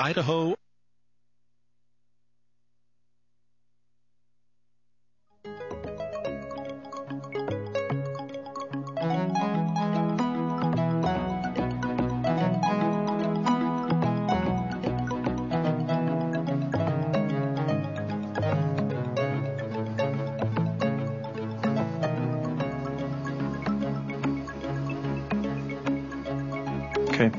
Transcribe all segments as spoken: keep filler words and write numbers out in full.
Idaho. Okay.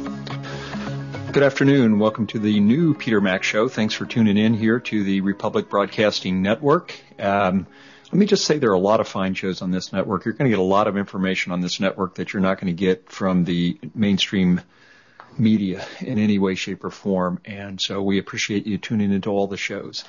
Good afternoon. Welcome to the new Peter Mac Show. Thanks for tuning in here to the Republic Broadcasting Network. Um, let me just say there are a lot of fine shows on this network. You're going to get a lot of information on this network that you're not going to get from the mainstream media in any way, shape, or form. And so we appreciate you tuning into all the shows.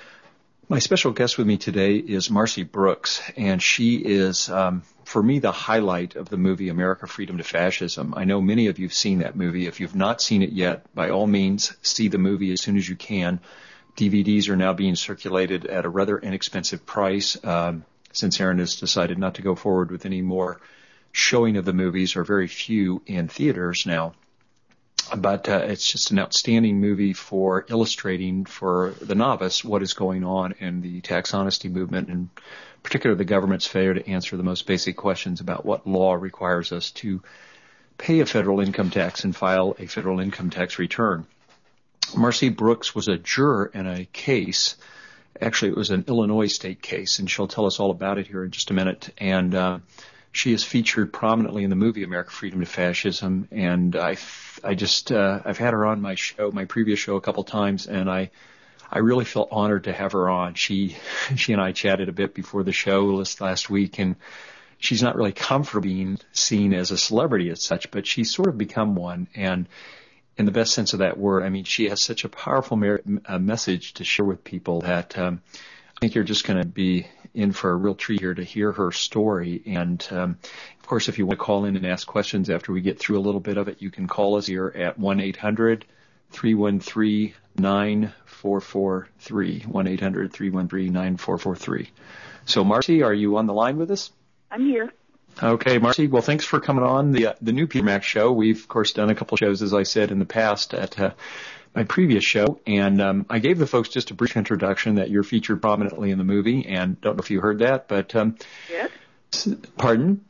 My special guest with me today is Marcy Brooks, and she is, um, for me, the highlight of the movie America, Freedom to Fascism. I know many of you have seen that movie. If you've not seen it yet, by all means, see the movie as soon as you can. D V Ds are now being circulated at a rather inexpensive price, um, since Aaron has decided not to go forward with any more showing of the movies, or very few in theaters now. But uh, it's just an outstanding movie for illustrating for the novice what is going on in the tax honesty movement, and particularly the government's failure to answer the most basic questions about what law requires us to pay a federal income tax and file a federal income tax return. Marcy Brooks was a juror in a case. Actually, it was an Illinois state case, and she'll tell us all about it here in just a minute. And uh, she is featured prominently in the movie America, Freedom to Fascism, and I, I just, uh, I've had her on my show, my previous show, a couple times, and I, I really felt honored to have her on. She, she and I chatted a bit before the show this last week, and she's not really comfortable being seen as a celebrity as such, but she's sort of become one, and in the best sense of that word, I mean, she has such a powerful mer- uh, message to share with people that um, I think you're just going to be in for a real treat here to hear her story. And, um, of course, if you want to call in and ask questions after we get through a little bit of it, you can call us here at one eight hundred three one three nine four four three, one eight hundred three one three nine four four three. So, Marcy, are you on the line with us? I'm here. Okay, Marcy. Well, thanks for coming on the uh, the new Peter Mac Show. We've, of course, done a couple shows, as I said, in the past at uh, my previous show, and um, I gave the folks just a brief introduction that you're featured prominently in the movie, and don't know if you heard that, but... Um, yes? Pardon?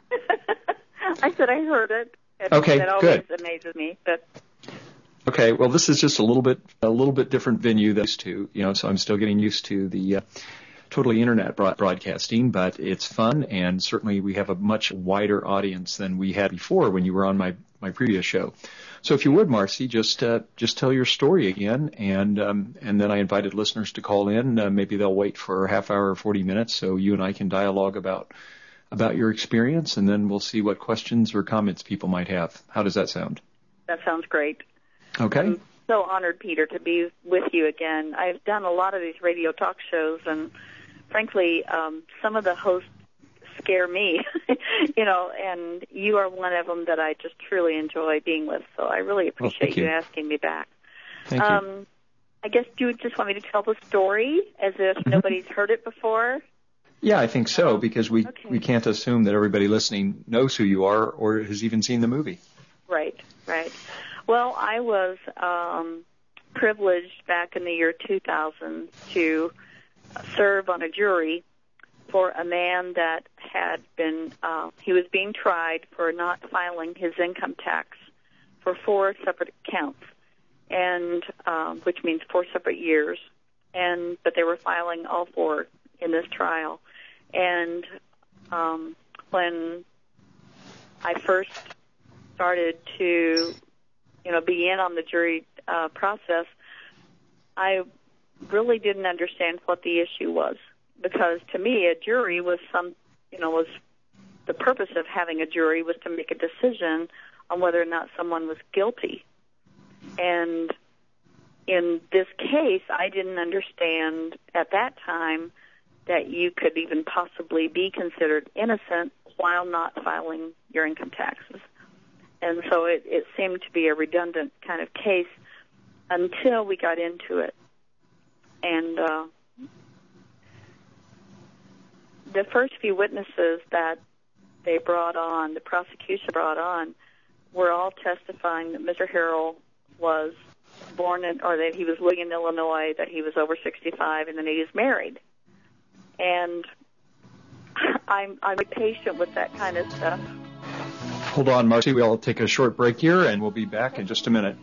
I said I heard it. it okay, that always good. amazes me. But... Okay, well, this is just a little bit a little bit different venue than used to, you know, so I'm still getting used to the... Uh, totally internet broadcasting, but it's fun, and certainly we have a much wider audience than we had before when you were on my, my previous show. So if you would, Marcy, just uh, just tell your story again, and um, and then I invited listeners to call in. Uh, maybe they'll wait for a half hour or forty minutes so you and I can dialogue about about your experience, and then we'll see what questions or comments people might have. How does that sound? That sounds great. Okay. I'm so honored, Peter, to be with you again. I've done a lot of these radio talk shows, and frankly, um, some of the hosts scare me, you know, and you are one of them that I just truly enjoy being with. So I really appreciate well, you. you asking me back. Thank um, you. I guess you just want me to tell the story as if mm-hmm. nobody's heard it before? Yeah, I think so, because we, okay. we can't assume that everybody listening knows who you are or has even seen the movie. Right, right. Well, I was um, privileged back in the year two thousand to serve on a jury for a man that had been, uh, he was being tried for not filing his income tax for four separate counts, and um, which means four separate years, and but they were filing all four in this trial. And um, when I first started to, you know, be in on the jury uh, process, I really didn't understand what the issue was, because to me a jury was some, you know, was the purpose of having a jury was to make a decision on whether or not someone was guilty. And in this case, I didn't understand at that time that you could even possibly be considered innocent while not filing your income taxes. And so it, it seemed to be a redundant kind of case until we got into it. And uh, the first few witnesses that they brought on, the prosecution brought on, were all testifying that Mister Harrell was born in, or that he was living in Illinois, that he was over sixty-five, and then he was married. And I'm I'm patient with that kind of stuff. Hold on, Marcy. We'll take a short break here, and we'll be back in just a minute.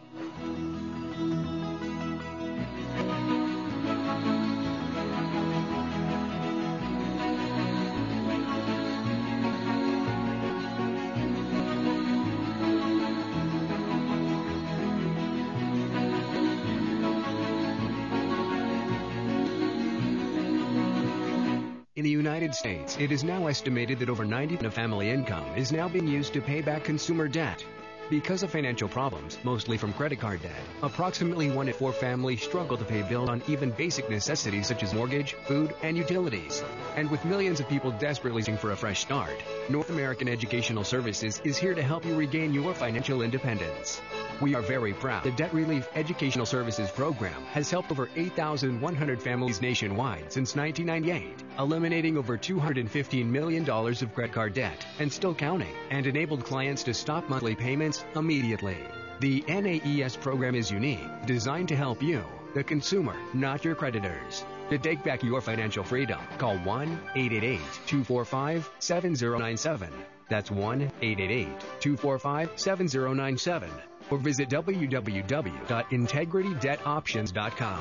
In the United States, it is now estimated that over ninety percent of family income is now being used to pay back consumer debt. Because of financial problems, mostly from credit card debt, approximately one in four families struggle to pay bills on even basic necessities such as mortgage, food, and utilities. And with millions of people desperately looking for a fresh start, North American Educational Services is here to help you regain your financial independence. We are very proud the Debt Relief Educational Services Program has helped over eight thousand one hundred families nationwide since nineteen ninety-eight, eliminating over two hundred fifteen million dollars of credit card debt and still counting, and enabled clients to stop monthly payments immediately. The N A E S program is unique, designed to help you, the consumer, not your creditors. To take back your financial freedom, call one eight eight eight, two four five, seven zero nine seven. That's one eight eight eight, two four five, seven zero nine seven. Or visit w w w dot integrity debt options dot com.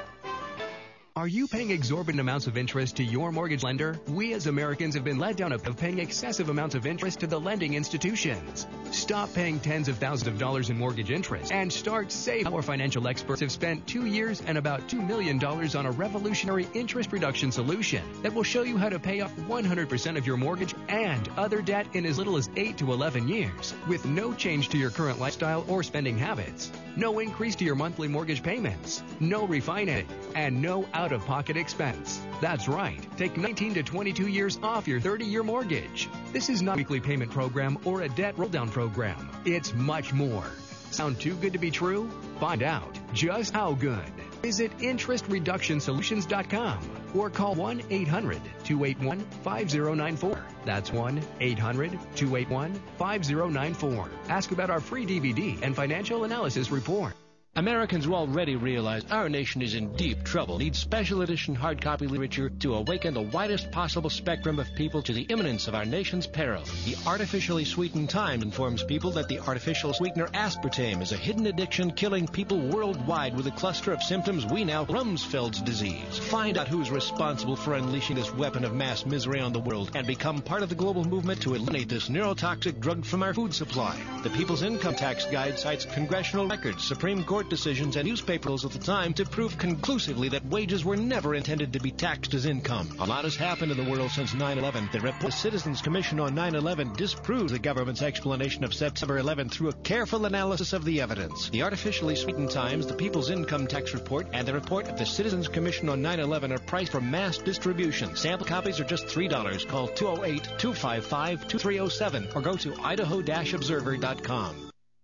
Are you paying exorbitant amounts of interest to your mortgage lender? We as Americans have been led down a path of paying excessive amounts of interest to the lending institutions. Stop paying tens of thousands of dollars in mortgage interest and start saving. Our financial experts have spent two years and about two million dollars on a revolutionary interest reduction solution that will show you how to pay off one hundred percent of your mortgage and other debt in as little as eight to eleven years with no change to your current lifestyle or spending habits, no increase to your monthly mortgage payments, no refinancing, and no out-of-pocket expense. That's right. Take nineteen to twenty-two years off your thirty-year mortgage. This is not a weekly payment program or a debt roll-down program. It's much more. Sound too good to be true? Find out just how good. Visit interest reduction solutions dot com or call one eight hundred, two eight one, five zero nine four. That's one eight hundred, two eight one, five zero nine four. Ask about our free D V D and financial analysis report. Americans will already realize our nation is in deep trouble, needs special edition hard copy literature to awaken the widest possible spectrum of people to the imminence of our nation's peril. The Artificially Sweetened Times informs people that the artificial sweetener aspartame is a hidden addiction killing people worldwide with a cluster of symptoms we now call Rumsfeld's disease. Find out who's responsible for unleashing this weapon of mass misery on the world and become part of the global movement to eliminate this neurotoxic drug from our food supply. The People's Income Tax Guide cites congressional records, Supreme Court decisions, and newspapers at the time to prove conclusively that wages were never intended to be taxed as income. A lot has happened in the world since nine eleven. The report of the Citizens Commission on nine eleven disproves the government's explanation of September eleventh through a careful analysis of the evidence. The Artificially Sweetened Times, the People's Income Tax Report, and the report of the Citizens Commission on nine eleven are priced for mass distribution. Sample copies are just three dollars. Call two oh eight, two five five, two three oh seven or go to idaho dash observer dot com.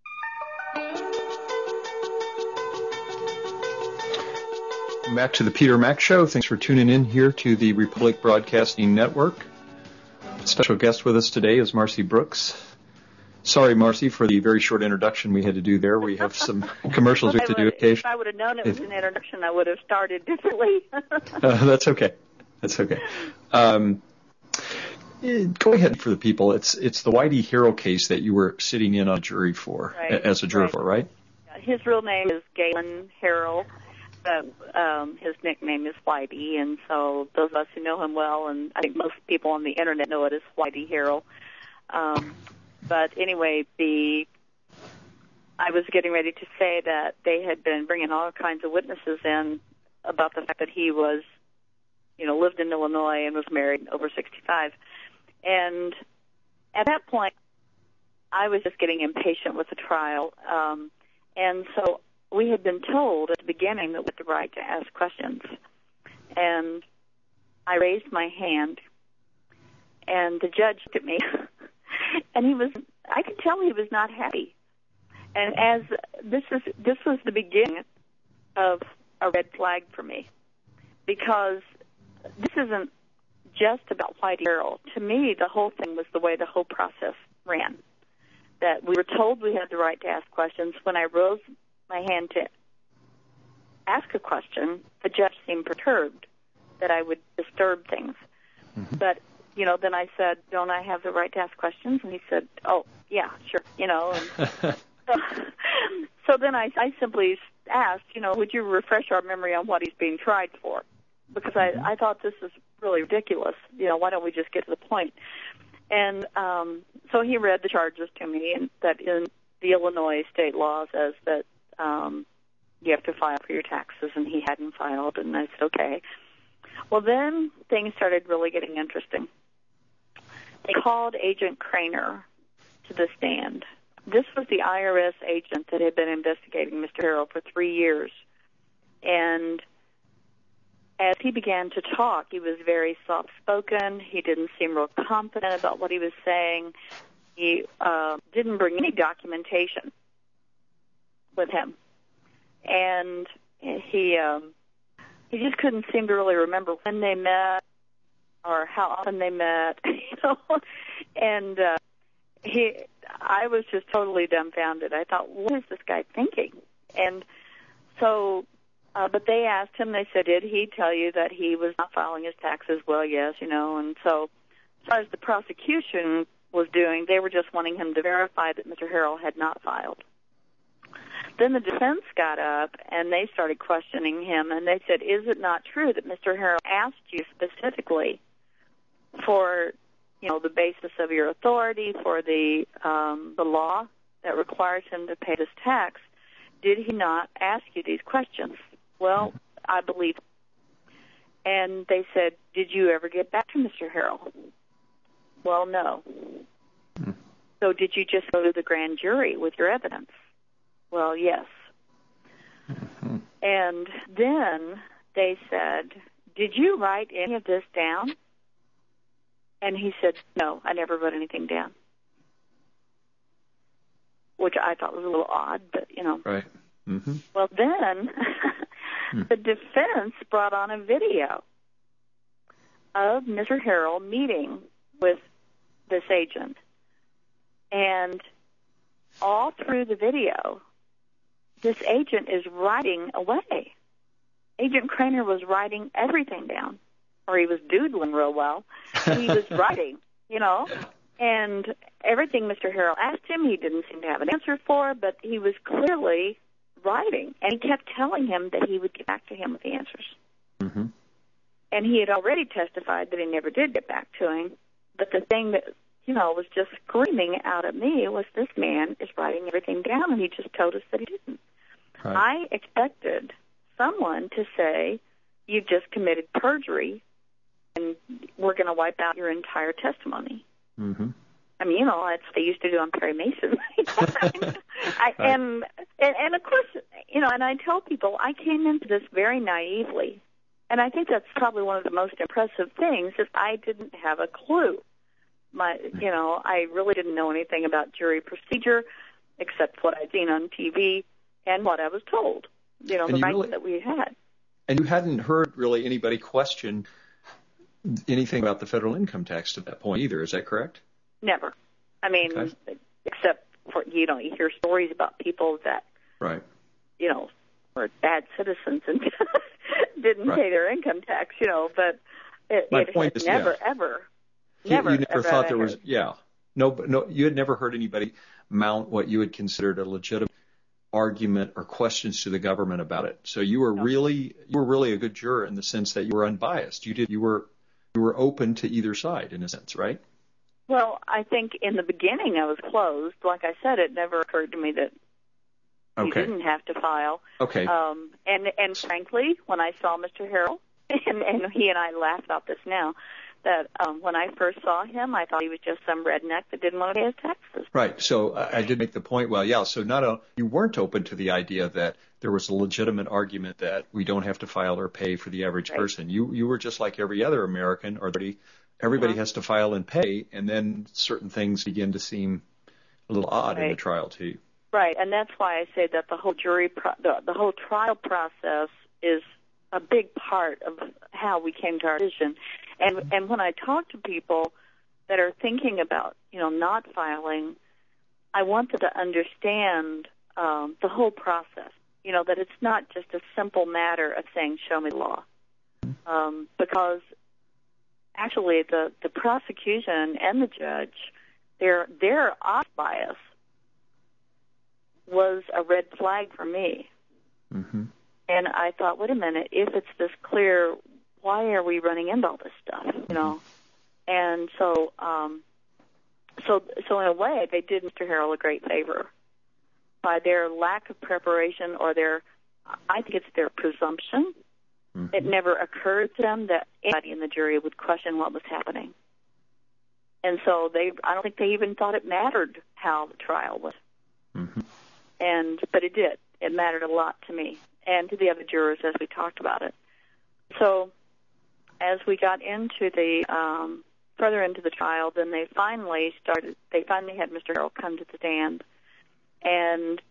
Back to the Peter Mack Show. Thanks for tuning in here to the Republic Broadcasting Network. Special guest with us today is Marcy Brooks. Sorry, Marcy, for the very short introduction we had to do there. We have some commercials we have to do occasionally. If I would have known it was an introduction, I would have started differently. uh, that's okay. That's okay. Um, go ahead for the people. It's it's the Whitey Harrell case that you were sitting in on a jury for, right. as a juror right. for, right? His real name is Galen Harrell. Uh, um, his nickname is Whitey, and so those of us who know him well, and I think most people on the internet know it as Whitey Harrell. Um, but anyway, the I was getting ready to say that they had been bringing all kinds of witnesses in about the fact that he was, you know, lived in Illinois and was married over sixty-five. And at that point, I was just getting impatient with the trial, um, and so we had been told at the beginning that we had the right to ask questions. And I raised my hand, and the judge looked at me, and he was, I could tell he was not happy. And as this is, this was the beginning of a red flag for me, because this isn't just about Whitey Harrell. To me, the whole thing was the way the whole process ran, that we were told we had the right to ask questions. When I rose my hand to ask a question, the judge seemed perturbed that I would disturb things. Mm-hmm. But, you know, then I said, don't I have the right to ask questions? And he said, oh, yeah, sure, you know. And so, so then I, I simply asked, you know, would you refresh our memory on what he's being tried for? Because mm-hmm. I, I thought this is really ridiculous. You know, why don't we just get to the point? And um, so he read the charges to me, and that in the Illinois state law says that um, you have to file for your taxes, and he hadn't filed, and I said, okay. Well, then things started really getting interesting. They called Agent Craner to the stand. This was the I R S agent that had been investigating Mister Harrell for three years. And as he began to talk, he was very soft-spoken. He didn't seem real confident about what he was saying. He uh, didn't bring any documentation with him. And he um, he just couldn't seem to really remember when they met or how often they met, you know. And uh, he, I was just totally dumbfounded. I thought, what is this guy thinking? And so, uh, but they asked him, they said, did he tell you that he was not filing his taxes? Well, yes, you know. And so as far as the prosecution was doing, they were just wanting him to verify that Mister Harrell had not filed. Then the defense got up, and they started questioning him, and they said, is it not true that Mister Harrell asked you specifically for, you know, the basis of your authority, for the um, the law that requires him to pay this tax? Did he not ask you these questions? Well, I believe. And they said, did you ever get back to Mister Harrell? Well, no. Hmm. So did you just go to the grand jury with your evidence? Well, yes. Mm-hmm. And then they said, did you write any of this down? And he said, no, I never wrote anything down. Which I thought was a little odd, but, you know. Right. Mm-hmm. Well, then the defense brought on a video of Mister Harrell meeting with this agent. And all through the video, this agent is writing away. Agent Craner was writing everything down, or he was doodling real well. He was writing, you know, and everything Mister Harrell asked him, he didn't seem to have an answer for, but he was clearly writing, and he kept telling him that he would get back to him with the answers. Mm-hmm. And he had already testified that he never did get back to him, but the thing that, you know, was just screaming out at me was this man is writing everything down, and he just told us that he didn't. Right. I expected someone to say, you just committed perjury, and we're going to wipe out your entire testimony. Mm-hmm. I mean, you know, that's what they used to do on Perry Mason. I, right. and, and, and, of course, you know, and I tell people, I came into this very naively, and I think that's probably one of the most impressive things is I didn't have a clue. My, you know, I really didn't know anything about jury procedure except what I'd seen on T V and what I was told, you know, and the rights really, that we had. And you hadn't heard really anybody question anything about the federal income tax to that point either, is that correct? Never. I mean, okay. Except for, you know, you hear stories about people that, right, you know, were bad citizens and didn't right. pay their income tax, you know, but it, My it point had is, never, yeah. ever, you, never, you never ever thought there heard. was, yeah, no, no, you had never heard anybody mount what you had considered a legitimate argument or questions to the government about it. So you were no. really, you were really a good juror in the sense that you were unbiased. You did, you were, you were open to either side in a sense, right? Well, I think in the beginning I was closed. Like I said, it never occurred to me that okay. you didn't have to file. Okay. Um, and and frankly, when I saw Mister Harrell, and, and he and I laugh about this now, that um, when I first saw him, I thought he was just some redneck that didn't want to pay his taxes. Right. So uh, I did make the point. Well, yeah. So not a, you weren't open to the idea that there was a legitimate argument that we don't have to file or pay for the average right. person. You you were just like every other American, or the, everybody uh-huh. has to file and pay, and then certain things begin to seem a little odd right. in the trial to you. Right, and that's why I say that the whole jury, pro- the, the whole trial process is a big part of how we came to our decision. And and when I talk to people that are thinking about, you know, not filing, I want them to understand um, the whole process. you know, that it's not just a simple matter of saying, show me the law. Um, because actually the, the prosecution and the judge, their, their off bias was a red flag for me. Mm-hmm. And I thought, wait a minute, if it's this clear, why are we running into all this stuff, you know? And so, um, so, so in a way, they did Mister Harrell a great favor by their lack of preparation, or their, I think it's their presumption. Mm-hmm. It never occurred to them that anybody in the jury would question what was happening. And so they, I don't think they even thought it mattered how the trial was. Mm-hmm. And, but it did. It mattered a lot to me and to the other jurors as we talked about it. So as we got into the, um, further into the trial, then they finally started, they finally had Mister Harrell come to the stand, and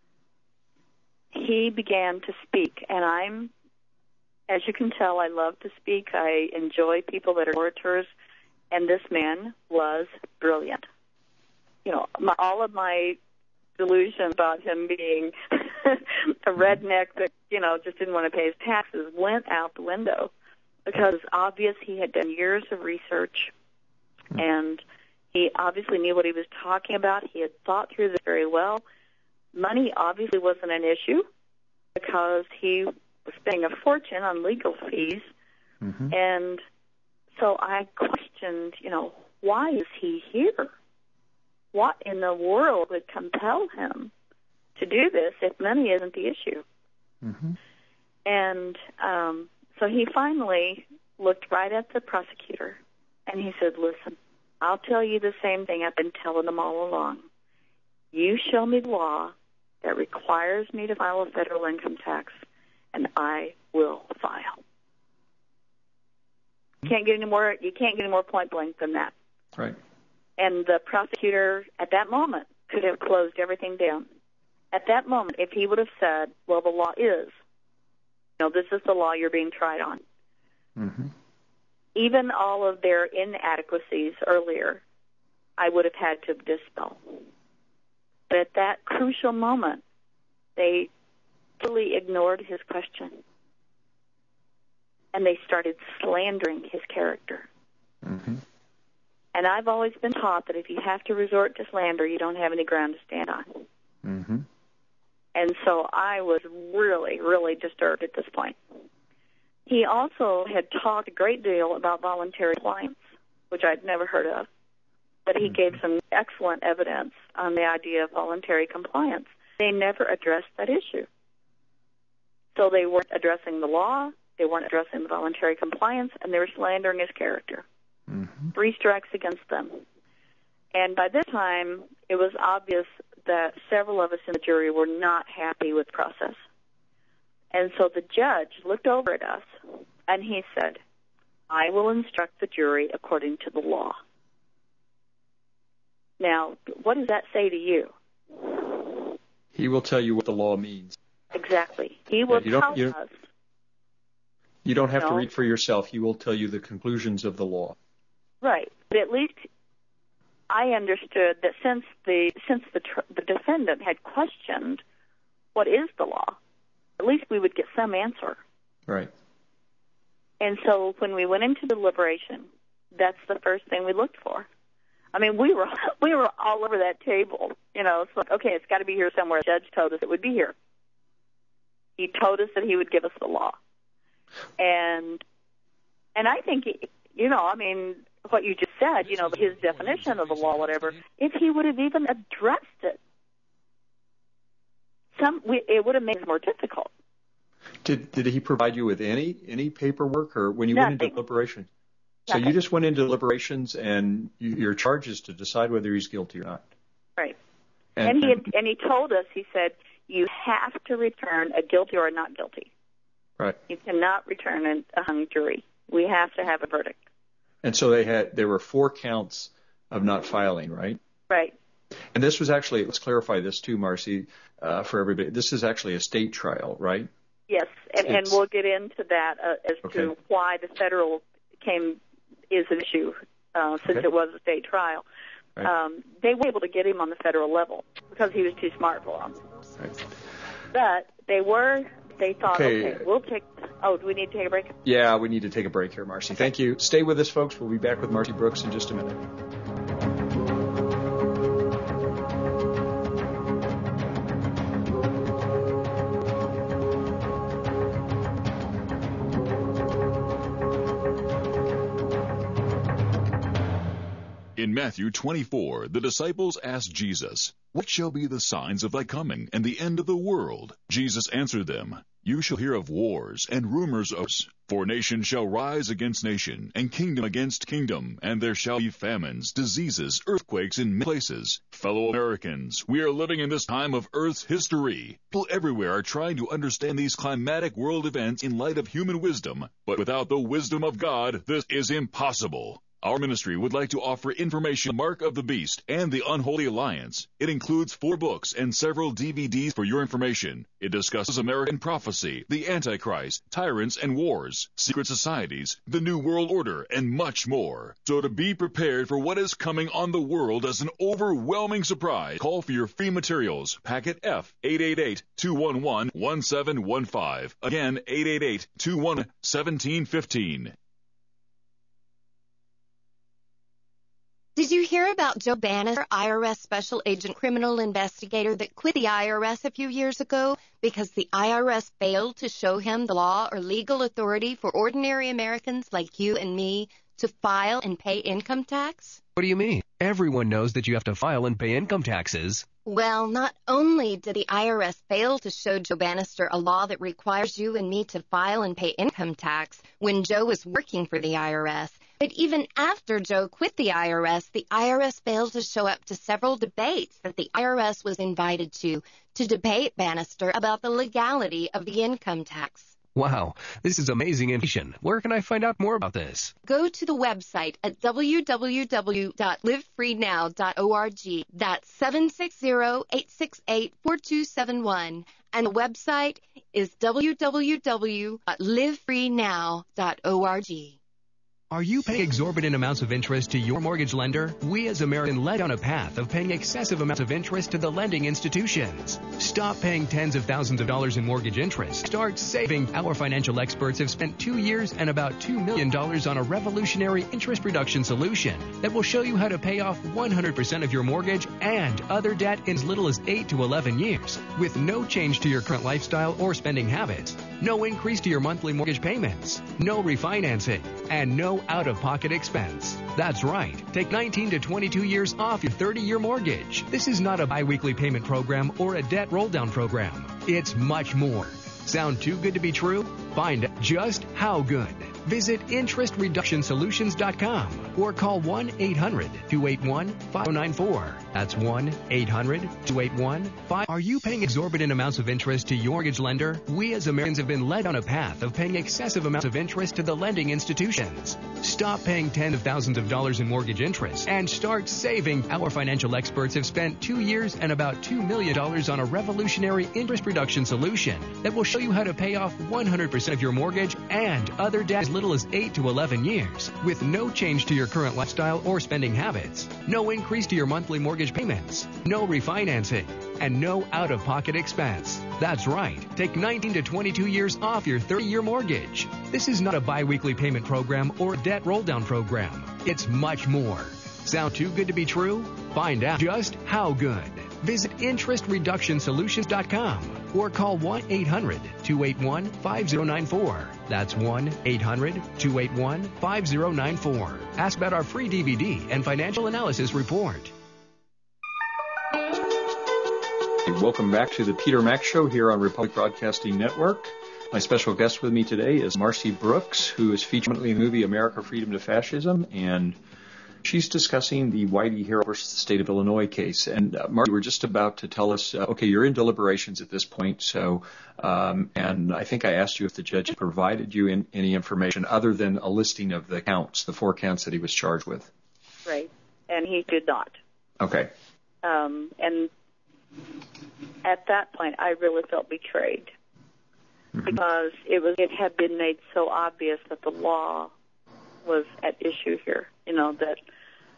he began to speak. And I'm, as you can tell, I love to speak. I enjoy people that are orators, and this man was brilliant. You know, my, all of my delusion about him being a redneck that, you know, just didn't want to pay his taxes went out the window, because it's obvious he had done years of research, and he obviously knew what he was talking about. He had thought through this very well. Money obviously wasn't an issue, because he was spending a fortune on legal fees. Mm-hmm. And so I questioned, you know, why is he here? What in the world would compel him to do this if money isn't the issue? Mm-hmm. And um, so he finally looked right at the prosecutor, and he said, listen, I'll tell you the same thing I've been telling them all along. You show me the law that requires me to file a federal income tax, and I will file. You can't get any more, you can't get any more point blank than that. Right. And the prosecutor at that moment could have closed everything down. At that moment, if he would have said, well, the law is, you know, this is the law you're being tried on. Mm-hmm. Even all of their inadequacies earlier, I would have had to dispel. But at that crucial moment, they totally ignored his question. And they started slandering his character. Mm-hmm. And I've always been taught that if you have to resort to slander, you don't have any ground to stand on. Mm-hmm. And so I was really, really disturbed at this point. He also had talked a great deal about voluntary compliance, which I'd never heard of. But he gave some excellent evidence on the idea of voluntary compliance. They never addressed that issue. So they weren't addressing the law, they weren't addressing the voluntary compliance, and they were slandering his character. Mm-hmm. Three strikes against them. And by this time, it was obvious that several of us in the jury were not happy with the process. And so the judge looked over at us, and he said, I will instruct the jury according to the law. Now, what does that say to you? He will tell you what the law means. Exactly. He will yeah, you tell you us. You don't have no. to read for yourself. He will tell you the conclusions of the law. Right. But at least I understood that since the since the tr- the defendant had questioned what is the law, at least we would get some answer. Right. And so when we went into deliberation, that's the first thing we looked for. I mean, we were we were all over that table. You know, it's like, okay, it's got to be here somewhere. The judge told us it would be here. He told us that he would give us the law. And and I think, you know, I mean, what you just said, you know, his definition of the law, whatever, if he would have even addressed it, some we, it would have made it more difficult. Did did he provide you with any any paperwork, or when you Nothing. went into deliberation? So Nothing. you just went into deliberations, and you, your charge is to decide whether he's guilty or not. Right. And, And he had, and, and he told us, he said, you have to return a guilty or a not guilty. right. You cannot return a, a hung jury. We have to have a verdict. And so they had there were four counts of not filing, right? Right. And this was actually, let's clarify this too, Marcy, uh, for everybody. This is actually a state trial, right? Yes, and, and we'll get into that uh, as Okay. to why the federal came is an issue uh, since Okay. it was a state trial. Right. Um, they were able to get him on the federal level because he was too smart for them. Right. But they were. They thought, Okay. okay, we'll take. Oh, do we need to take a break? Yeah, we need to take a break here, Marcy. Thank you. Stay with us, folks. We'll be back with Marcy Brooks in just a minute. In Matthew twenty-four, the disciples asked Jesus, "What shall be the signs of thy coming and the end of the world?" Jesus answered them, "You shall hear of wars and rumors of wars. For nation shall rise against nation, and kingdom against kingdom, and there shall be famines, diseases, earthquakes in many places." Fellow Americans, we are living in this time of Earth's history. People everywhere are trying to understand these climatic world events in light of human wisdom, but without the wisdom of God, this is impossible. Our ministry would like to offer information on the Mark of the Beast and the Unholy Alliance. It includes four books and several D V Ds for your information. It discusses American prophecy, the Antichrist, tyrants and wars, secret societies, the New World Order, and much more. So to be prepared for what is coming on the world as an overwhelming surprise, call for your free materials. Packet F, eight eight eight, two one one, one seven one five. Again, eight eight eight, two one one, one seven one five. Did you hear about Joe Bannister, I R S Special Agent Criminal Investigator that quit the I R S a few years ago because the I R S failed to show him the law or legal authority for ordinary Americans like you and me to file and pay income tax? What do you mean? Everyone knows that you have to file and pay income taxes. Well, not only did the I R S fail to show Joe Bannister a law that requires you and me to file and pay income tax when Joe was working for the I R S, but even after Joe quit the I R S, the I R S failed to show up to several debates that the I R S was invited to, to debate Bannister about the legality of the income tax. Wow, this is amazing information. Where can I find out more about this? Go to the website at w w w dot live free now dot org. That's seven six zero, eight six eight, four two seven one. And the website is w w w dot live free now dot org. Are you paying exorbitant amounts of interest to your mortgage lender? We as Americans led on a path of paying excessive amounts of interest to the lending institutions. Stop paying tens of thousands of dollars in mortgage interest. Start saving. Our financial experts have spent two years and about two million dollars on a revolutionary interest reduction solution that will show you how to pay off one hundred percent of your mortgage and other debt in as little as eight to eleven years with no change to your current lifestyle or spending habits, no increase to your monthly mortgage payments, no refinancing, and no out-of-pocket expense. That's right. Take nineteen to twenty-two years off your thirty-year mortgage. This is not a biweekly payment program or a debt roll-down program. It's much more. Sound too good to be true? Find just how good. Visit interest reduction solutions dot com or call one eight hundred, two eight one, five zero nine four. That's one eight hundred, two eight one, five. Are you paying exorbitant amounts of interest to your mortgage lender? We as Americans have been led on a path of paying excessive amounts of interest to the lending institutions. Stop paying tens of thousands of dollars in mortgage interest and start saving. Our financial experts have spent two years and about two million dollars on a revolutionary interest reduction solution that will show you how to pay off one hundred percent of your mortgage and other debt as little as eight to eleven years with no change to your current lifestyle or spending habits, no increase to your monthly mortgage payments, no refinancing, and no out-of-pocket expense. That's right. Take nineteen to twenty-two years off your thirty-year mortgage. This is not a biweekly payment program or a debt roll-down program. It's much more. Sound too good to be true? Find out just how good. Visit interest reduction solutions dot com or call one eight hundred, two eight one, five zero nine four. That's one eight hundred, two eight one, five zero nine four. Ask about our free D V D and financial analysis report. Welcome back to the Peter Mack Show here on Republic Broadcasting Network. My special guest with me today is Marcy Brooks, who is featured in the movie America, Freedom to Fascism, and she's discussing the Whitey Hero versus the State of Illinois case. And uh, Marcy, we're just about to tell us, uh, okay, you're in deliberations at this point, so, um, and I think I asked you if the judge provided you in, any information other than a listing of the counts, the four counts that he was charged with. Right, and he did not. Okay. Um, and at that point, I really felt betrayed mm-hmm. because it was it had been made so obvious that the law was at issue here. You know that,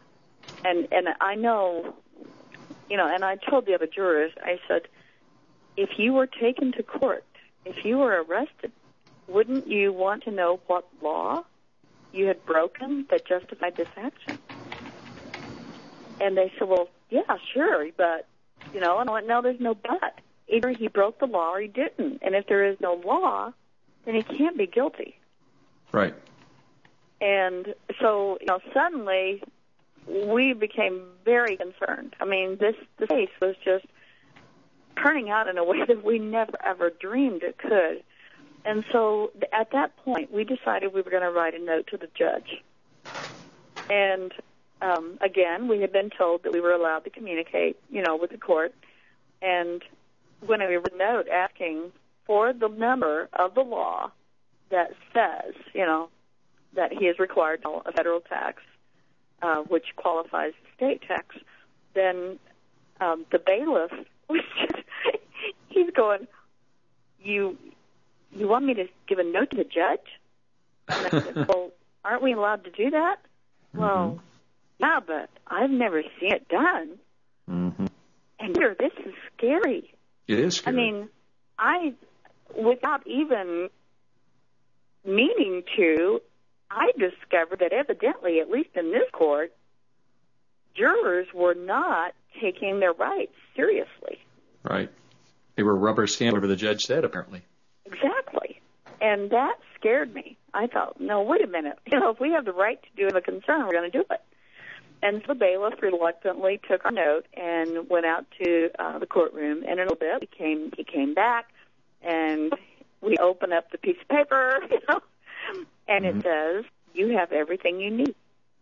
and and I know, you know, and I told the other jurors, I said, if you were taken to court, if you were arrested, wouldn't you want to know what law you had broken that justified this action? And they said, well, yeah, sure, but, you know, and I went, no, there's no but. Either he broke the law or he didn't. And if there is no law, then he can't be guilty. Right. And so, you know, suddenly we became very concerned. I mean, this, this case was just turning out in a way that we never, ever dreamed it could. And so at that point, we decided we were going to write a note to the judge. And, um, again, we had been told that we were allowed to communicate, you know, with the court. And when we wrote a note asking for the number of the law that says, you know, that he is required to pay a federal tax, uh, which qualifies as state tax, then um, the bailiff was just, he's going, you you want me to give a note to the judge? And I said, well, aren't we allowed to do that? Mm-hmm. Well, yeah, but I've never seen it done. Mm-hmm. And here, this is scary. It is scary. I mean, I, without even meaning to, I discovered that evidently, at least in this court, jurors were not taking their rights seriously. Right. They were rubber stamped whatever the judge said, apparently. Exactly. And that scared me. I thought, no, wait a minute. You know, if we have the right to do a concern, we're going to do it. And so the bailiff reluctantly took our note and went out to uh, the courtroom. And in a little bit, he came, he came back, and we opened up the piece of paper, you know, and mm-hmm. it says, you have everything you need.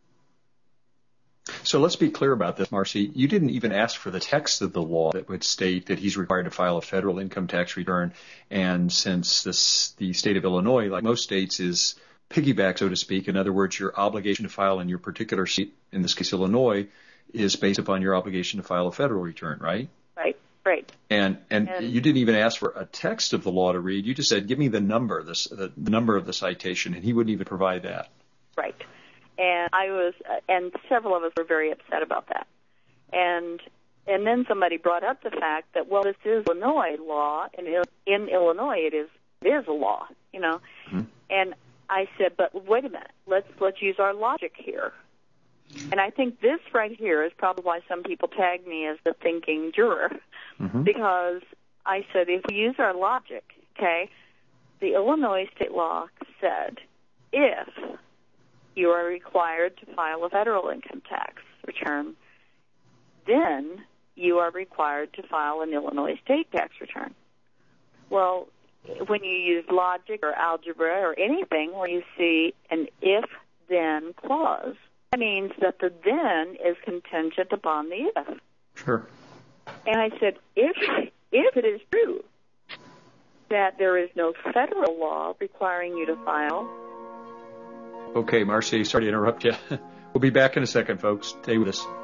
So let's be clear about this, Marcy. You didn't even ask for the text of the law that would state that he's required to file a federal income tax return. And since this, the state of Illinois, like most states, is piggyback, so to speak, in other words, your obligation to file in your particular state, in this case Illinois, is based upon your obligation to file a federal return, right? Right, right. And and, and you didn't even ask for a text of the law to read. You just said, give me the number, this, the number of the citation, and he wouldn't even provide that. Right. And I was, uh, and several of us were very upset about that. And and then somebody brought up the fact that, well, this is Illinois law, and in Illinois it is it is a law, you know. Mm-hmm. And I said, but wait a minute, let's let's use our logic here. And I think this right here is probably why some people tag me as the thinking juror, mm-hmm. because I said, if we use our logic, okay, the Illinois state law said if you are required to file a federal income tax return, then you are required to file an Illinois state tax return. Well, when you use logic or algebra or anything where you see an if-then clause, that means that the then is contingent upon the if. Sure. And I said, if if it is true that there is no federal law requiring you to file. Okay, Marcy, sorry to interrupt you. We'll be back in a second, folks. Stay with us.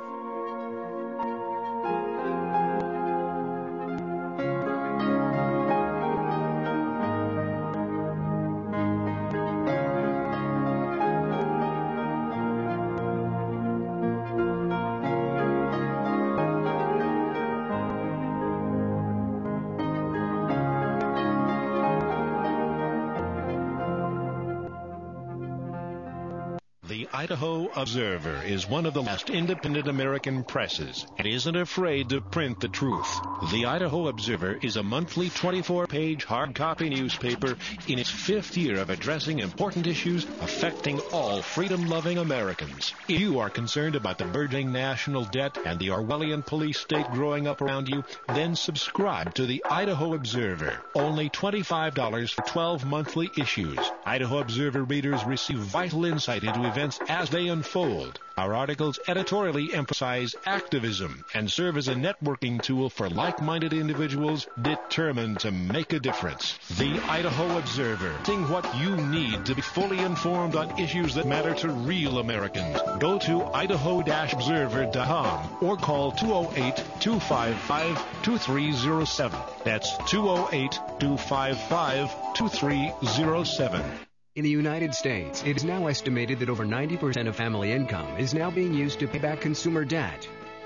Idaho Observer is one of the last independent American presses and isn't afraid to print the truth. The Idaho Observer is a monthly twenty-four page hard copy newspaper in its fifth year of addressing important issues affecting all freedom-loving Americans. If you are concerned about the burgeoning national debt and the Orwellian police state growing up around you, then subscribe to the Idaho Observer. Only twenty-five dollars for twelve monthly issues. Idaho Observer readers receive vital insight into events as they unfold. Our articles editorially emphasize activism and serve as a networking tool for like-minded individuals determined to make a difference. The Idaho Observer, seeing what you need to be fully informed on issues that matter to real Americans. Go to idaho dash observer dot com or call two oh eight, two five five, two three oh seven. That's two oh eight, two five five, two three oh seven. In the United States, it is now estimated that over ninety percent of family income is now being used to pay back consumer debt.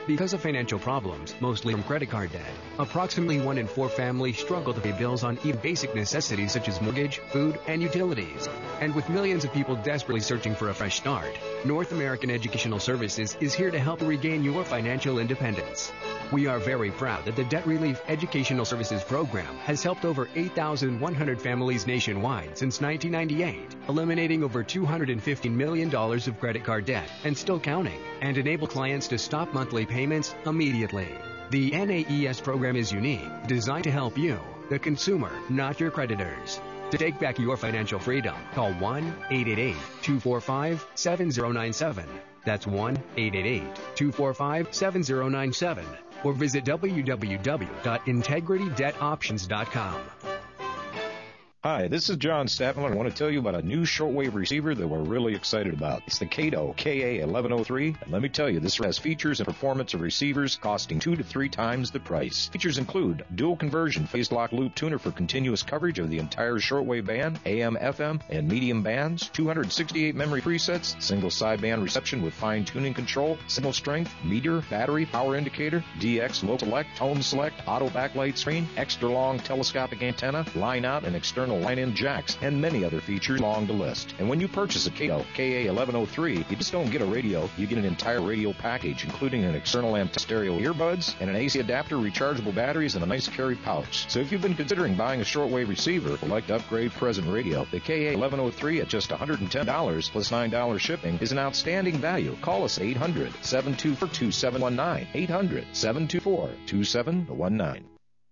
Because of financial problems, mostly from credit card debt, approximately one in four families struggle to pay bills on even basic necessities such as mortgage, food, and utilities. And with millions of people desperately searching for a fresh start, North American Educational Services is here to help regain your financial independence. We are very proud that the Debt Relief Educational Services Program has helped over eight thousand one hundred families nationwide since nineteen ninety-eight, eliminating over two hundred fifteen million dollars of credit card debt and still counting, and enable clients to stop monthly payments immediately. The N A E S program is unique, designed to help you, the consumer, not your creditors. To take back your financial freedom, call one eight eight eight, two four five, seven zero nine seven. That's one eight eight eight, two four five, seven zero nine seven. Or visit w w w dot integrity debt options dot com. Hi, this is John Statman. I want to tell you about a new shortwave receiver that we're really excited about. It's the Kato K A eleven oh three, and let me tell you, this has features and performance of receivers costing two to three times the price. Features include dual conversion phase lock loop tuner for continuous coverage of the entire shortwave band, A M, F M, and medium bands, two hundred sixty-eight memory presets, single sideband reception with fine tuning control, signal strength, meter, battery, power indicator, D X low select, tone select, auto backlight screen, extra long telescopic antenna, line out and external line-in jacks, and many other features along the list. And when you purchase a Kato K A eleven oh three, you just don't get a radio, you get an entire radio package, including an external antenna stereo earbuds, and an A C adapter, rechargeable batteries, and a nice carry pouch. So if you've been considering buying a shortwave receiver or would like to upgrade present radio, the K A eleven oh three at just one hundred ten dollars plus nine dollars shipping is an outstanding value. Call us at eight hundred, seven two four, two seven one nine, eight hundred, seven two four, two seven one nine.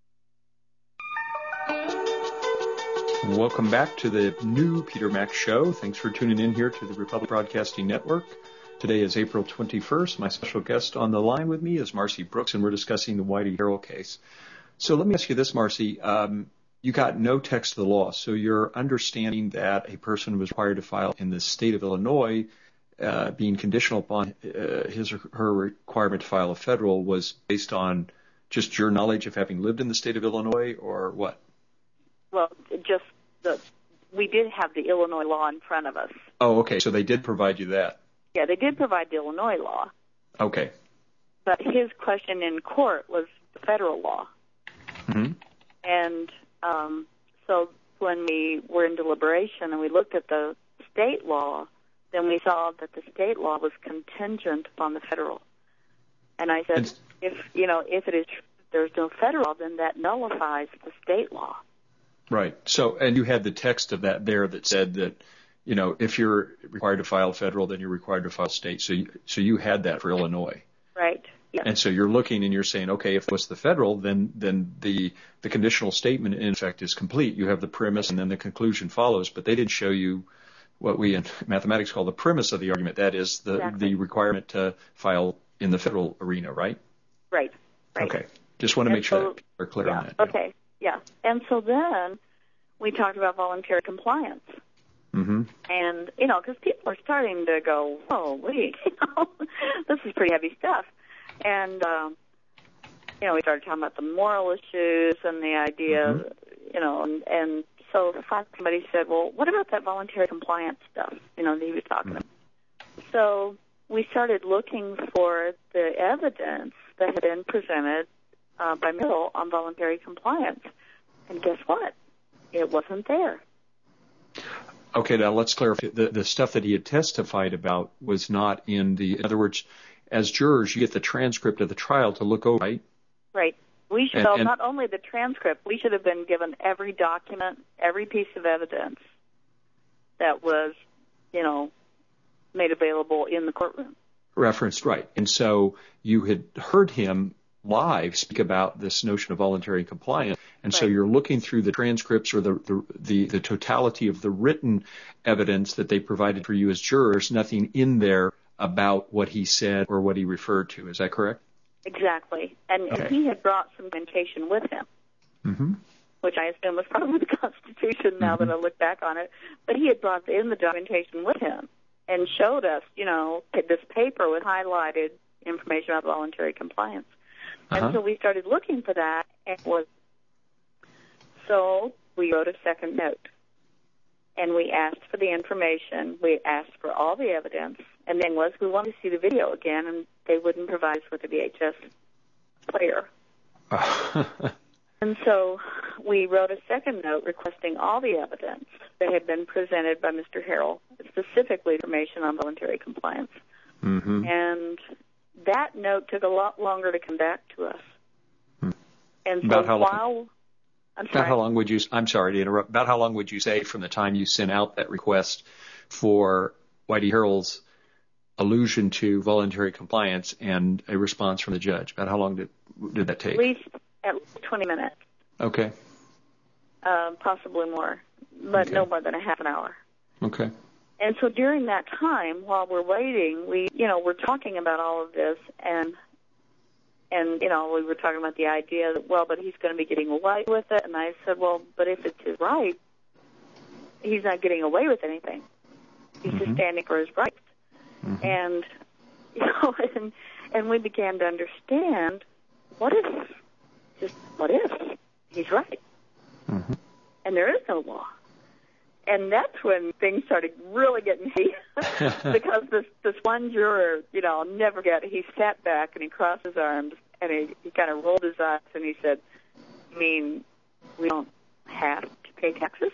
Welcome back to the new Peter Mack Show. Thanks for tuning in here to the Republic Broadcasting Network. Today is April twenty-first. My special guest on the line with me is Marcy Brooks, and we're discussing the Whitey Harrell case. So let me ask you this, Marcy. Um, you got no text of the law, so you're understanding that a person was required to file in the state of Illinois, uh, being conditional upon uh, his or her requirement to file a federal, was based on just your knowledge of having lived in the state of Illinois, or what? Well, just the we did have the Illinois law in front of us. Oh, okay. So they did provide you that. Yeah, they did provide the Illinois law. Okay. But his question in court was the federal law. Mm-hmm. And um, so when we were in deliberation and we looked at the state law, then we saw that the state law was contingent upon the federal. And I said, and, if you know, if it is there's no federal, then that nullifies the state law. Right. So, and you had the text of that there that said that, you know, if you're required to file federal, then you're required to file state. So, you, so you had that for Illinois. Right. Yes. And so you're looking and you're saying, okay, if it was the federal, then then the the conditional statement in effect is complete. You have the premise, and then the conclusion follows. But they didn't show you what we in mathematics call the premise of the argument. That is the exactly. the requirement to file in the federal arena, right? Right. Right. Okay. Just want to and make so, sure that we're clear yeah, on that. Okay. Yeah. And so then we talked about voluntary compliance. Mm-hmm. And, you know, because people are starting to go, whoa, wait, you know, this is pretty heavy stuff. And, um, you know, we started talking about the moral issues and the idea, mm-hmm. you know, and, and so somebody said, well, what about that voluntary compliance stuff, you know, that he was talking mm-hmm. about? So we started looking for the evidence that had been presented uh, by Mill on voluntary compliance. And guess what? It wasn't there. Okay, now let's clarify. The, the stuff that he had testified about was not in the, in other words, as jurors, you get the transcript of the trial to look over, right? Right. We should, and, well, and, not only the transcript, we should have been given every document, every piece of evidence that was, you know, made available in the courtroom. Referenced, right. And so you had heard him live speak about this notion of voluntary compliance. And right. so you're looking through the transcripts or the, the, the, the totality of the written evidence that they provided for you as jurors, nothing in there about what he said or what he referred to. Is that correct? Exactly. And, okay. and he had brought some documentation with him, mm-hmm. which I assume was probably the Constitution now mm-hmm. that I look back on it. But he had brought in the documentation with him and showed us, you know, this paper with highlighted information about voluntary compliance. And uh-huh. so we started looking for that, and was so we wrote a second note. and we asked for the information. We asked for all the evidence. And then was we wanted to see the video again, and they wouldn't provide us with a V H S player. And so we wrote a second note requesting all the evidence that had been presented by Mister Harrell, specifically information on voluntary compliance. Mm-hmm. And that note took a lot longer to come back to us. Hmm. And so About how long? while I'm sorry. About how long would you? I'm sorry to interrupt. About how long would you say from the time you sent out that request for Whitey Harrell's allusion to voluntary compliance and a response from the judge? About how long did did that take? At least at least twenty minutes. Okay. Uh, possibly more, but Okay. no more than a half an hour. Okay. And so during that time, while we're waiting, we, you know, we're talking about all of this, and and you know, we were talking about the idea that, well, but he's going to be getting away with it. And I said, well, but if it's his right, he's not getting away with anything. He's Mm-hmm. just standing for his rights. Mm-hmm. And you know, and and we began to understand, what if, just what if he's right, Mm-hmm. and there is no law. And that's when things started really getting heated, because this this one juror, you know, I'll never get it. He sat back and he crossed his arms and he, he kind of rolled his eyes and he said, "You mean we don't have to pay taxes?"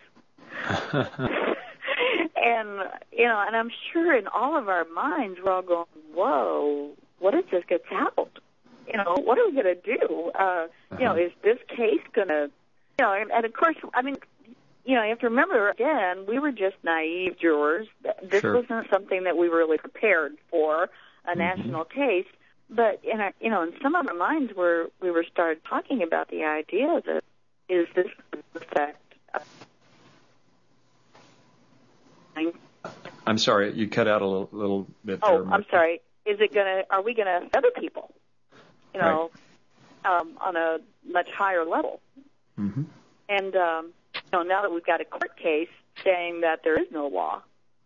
And, you know, and I'm sure in all of our minds we're all going, whoa, what if this gets out? You know, what are we going to do? Uh, uh-huh. You know, is this case going to, you know, and, and of course, I mean, you know, you have to remember, again, we were just naive jurors. This Sure. wasn't something that we were really prepared for, a Mm-hmm. national case. But, in our, you know, in some of our minds, were, we were started talking about the idea that, is this the effect of... I'm sorry, you cut out a little, little bit Oh, there. I'm sorry. Is it going to, are we going to affect other people, you know, right. um, on a much higher level? Mm-hmm. And, um, you know, now that we've got a court case saying that there is no law,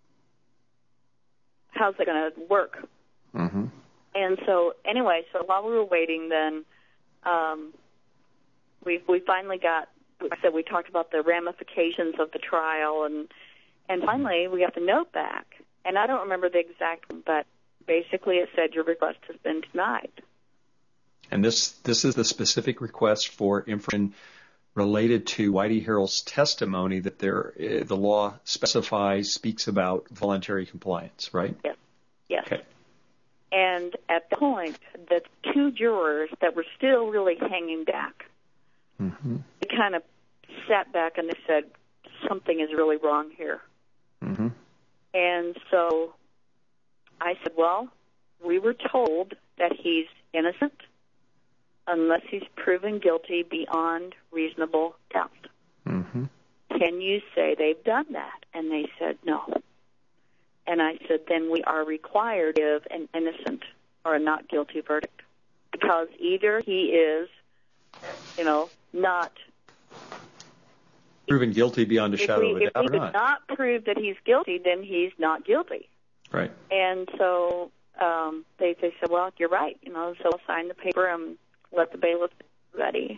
how's it going to work? Mm-hmm. And so, anyway, so while we were waiting, then um, we we finally got, like I said, we talked about the ramifications of the trial, and and finally we got the note back. And I don't remember the exact one, but basically it said your request has been denied. And this this is the specific request for information related to Whitey Harrell's testimony that there uh, the law specifies, speaks about voluntary compliance, right? Yes. Yes. Okay. And at the point, the two jurors that were still really hanging back, Mm-hmm. they kind of sat back and they said, something is really wrong here. Mm-hmm. And so I said, well, we were told that he's innocent unless he's proven guilty beyond reasonable doubt. Mm-hmm. Can you say they've done that? And they said no. And I said, then we are required to give an innocent or a not guilty verdict, because either he is, you know, not proven guilty beyond a if shadow we, of a if doubt we or did not. not prove that he's guilty, then he's not guilty. Right. And so um, they, they said, well, you're right. You know, so I'll sign the paper and let the bailiff be ready.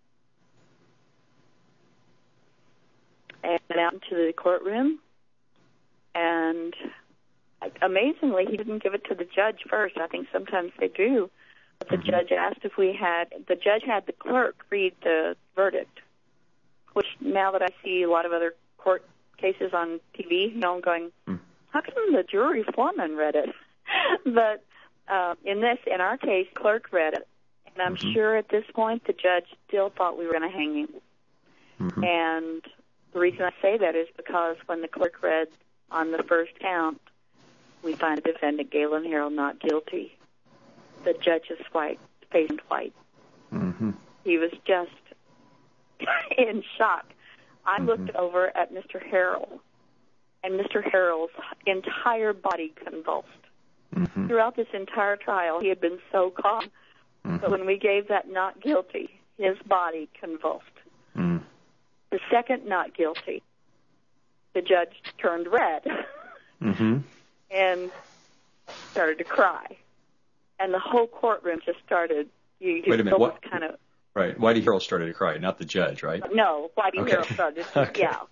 And went out into the courtroom, and amazingly, he didn't give it to the judge first. I think sometimes they do. But the mm-hmm. judge asked if we had, the judge had the clerk read the verdict, which now that I see a lot of other court cases on T V, you know, I'm going, mm. how come the jury foreman read it? But uh, in this, in our case, clerk read it. And I'm mm-hmm. sure at this point the judge still thought we were going to hang him. Mm-hmm. And the reason I say that is because when the clerk read on the first count, we find the defendant, Galen Harrell, not guilty. The judge's white, face white. Mm-hmm. He was just in shock. I mm-hmm. looked over at Mister Harrell, and Mister Harrell's entire body convulsed. Mm-hmm. Throughout this entire trial, he had been so calm. Mm-hmm. But when we gave that not guilty, his body convulsed. Mm-hmm. The second not guilty, the judge turned red mm-hmm. and started to cry. And the whole courtroom just started. You Wait a minute. What? Kind of. Right. Whitey Harrell started to cry, not the judge, right? No, Whitey okay. Harrell started to, okay. yeah.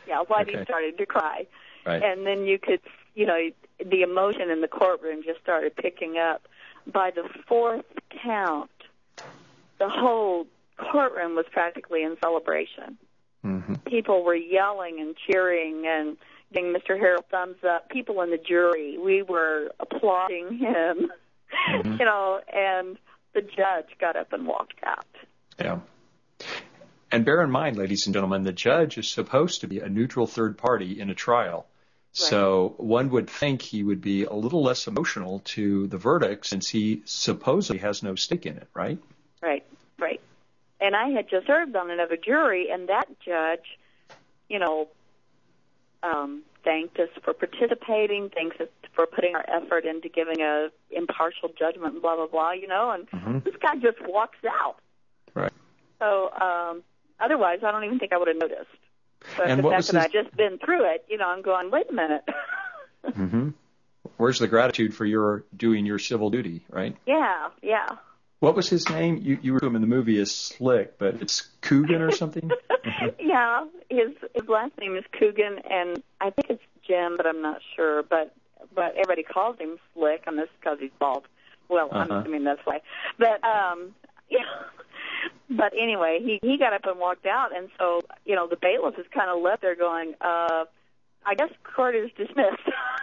Yeah, why okay. he started to cry. Right. And then you could, you know, the emotion in the courtroom just started picking up. By the fourth count, the whole courtroom was practically in celebration. Mm-hmm. People were yelling and cheering and giving Mister Harold thumbs up. People in the jury, we were applauding him, mm-hmm. you know, and the judge got up and walked out. Yeah. And bear in mind, ladies and gentlemen, the judge is supposed to be a neutral third party in a trial. Right. So one would think he would be a little less emotional to the verdict since he supposedly has no stake in it, right? Right, right. And I had just served on another jury, and that judge, you know, um, thanked us for participating, thanked us for putting our effort into giving a impartial judgment, and blah, blah, blah, you know, and mm-hmm. this guy just walks out. Right. So um, otherwise, I don't even think I would have noticed. But and the what fact was that his... I've just been through it, you know, I'm going, wait a minute. mm-hmm. Where's the gratitude for your doing your civil duty, right? Yeah, yeah. What was his name? You you refer to him in the movie as Slick, but it's Coogan or something? Yeah, his his last name is Coogan, and I think it's Jim, but I'm not sure. But but everybody calls him Slick, and this is because he's bald. Well, uh-huh. I'm assuming that's why. But um, yeah. But anyway, he, he got up and walked out, and so, you know, the bailiff is kind of left there going, uh, I guess court is dismissed.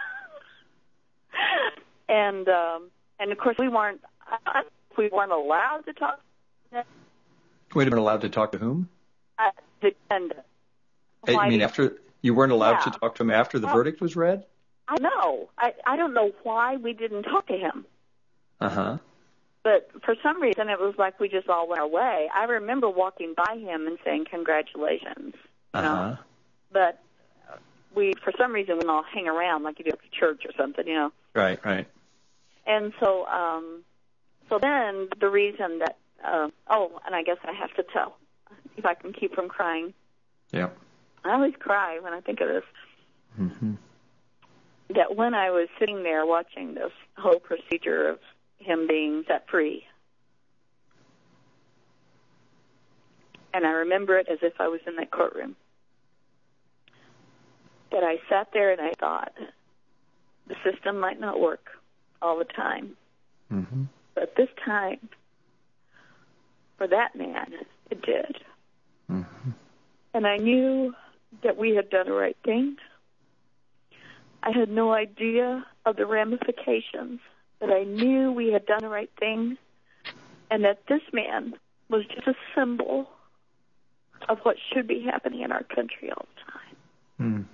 and, um, and of course, we weren't, uh, we weren't allowed to talk to him. Wait, weren't allowed to talk to whom? Uh, the defendant. I mean, after, you weren't allowed yeah. to talk to him after the well, verdict was read? I know. I, I don't know why we didn't talk to him. Uh-huh. But for some reason, it was like we just all went our way. I remember walking by him and saying, congratulations. You know? Uh-huh. But we, for some reason, we all hang around like you do at church or something, you know. Right, right. And so, um, so then the reason that, uh, oh, and I guess I have to tell, if I can keep from crying. Yeah. I always cry when I think of this. Mm-hmm. That when I was sitting there watching this whole procedure of him being set free. And I remember it as if I was in that courtroom. That I sat there and I thought, the system might not work all the time. Mm-hmm. But this time, for that man, it did. Mm-hmm. And I knew that we had done the right thing. I had no idea of the ramifications. That I knew we had done the right thing, and that this man was just a symbol of what should be happening in our country all the time.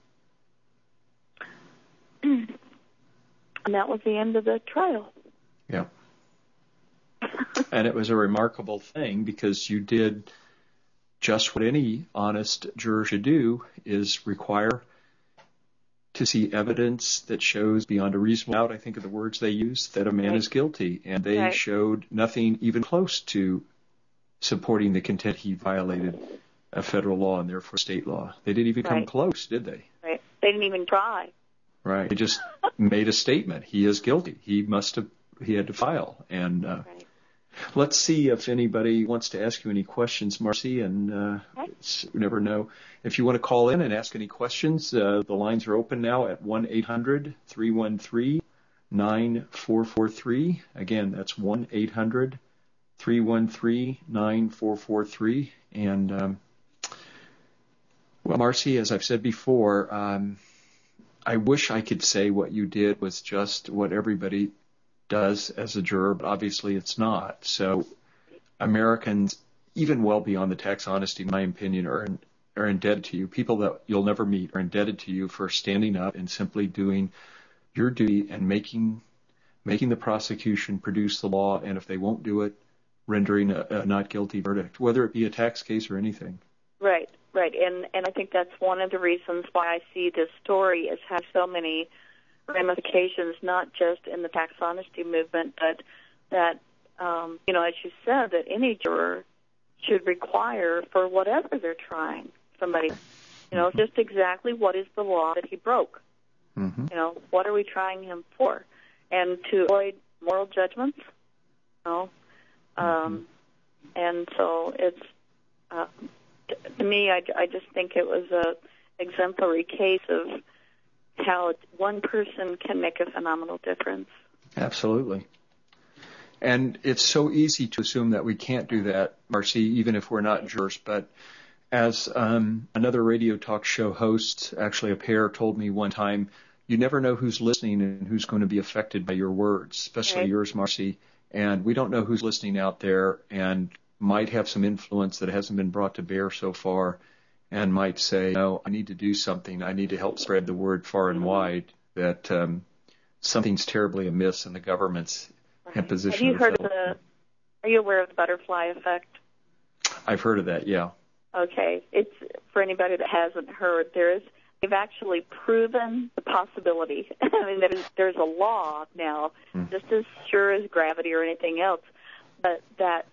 Mm-hmm. And that was the end of the trial. Yeah. And it was a remarkable thing because you did just what any honest juror should do, is require to see evidence that shows beyond a reasonable doubt, I think of the words they used, that a man right. is guilty. And they right. showed nothing even close to supporting the content he violated a federal law and therefore state law. They didn't even come right. close, did they? Right. They didn't even try. Right. They just made a statement. He is guilty. He must have, he had to file. And uh, right. let's see if anybody wants to ask you any questions, Marcy, and uh, okay. you never know. If you want to call in and ask any questions, uh, the lines are open now at one eight hundred three one three nine four four three. Again, that's one eight hundred three one three nine four four three. And, um, well, Marcy, as I've said before, um, I wish I could say what you did was just what everybody does as a juror, but obviously it's not. So Americans, even well beyond the tax honesty, in my opinion, are in, are indebted to you. People that you'll never meet are indebted to you for standing up and simply doing your duty and making making the prosecution produce the law, and if they won't do it, rendering a, a not guilty verdict, whether it be a tax case or anything. Right, right. And, and I think that's one of the reasons why I see this story as having so many ramifications, not just in the tax honesty movement, but that, um, you know, as you said, that any juror should require for whatever they're trying somebody, you know, mm-hmm. just exactly what is the law that he broke. Mm-hmm. You know, what are we trying him for? And to avoid moral judgments, you know, um, mm-hmm. and so it's, uh, to me, I, I just think it was a, exemplary case of how one person can make a phenomenal difference. Absolutely. And it's so easy to assume that we can't do that, Marcy, even if we're not jurors. But as um, another radio talk show host, actually a pair, told me one time, you never know who's listening and who's going to be affected by your words, especially right. yours, Marcy. And we don't know who's listening out there and might have some influence that hasn't been brought to bear so far and might say, no, I need to do something. I need to help spread the word far and wide that um, something's terribly amiss in the government's right. imposition. Have you heard of of the, are you aware of the butterfly effect? I've heard of that, yeah. Okay. It's, for anybody that hasn't heard, there is, they've actually proven the possibility. I mean, there's, there's a law now, mm. just as sure as gravity or anything else, but that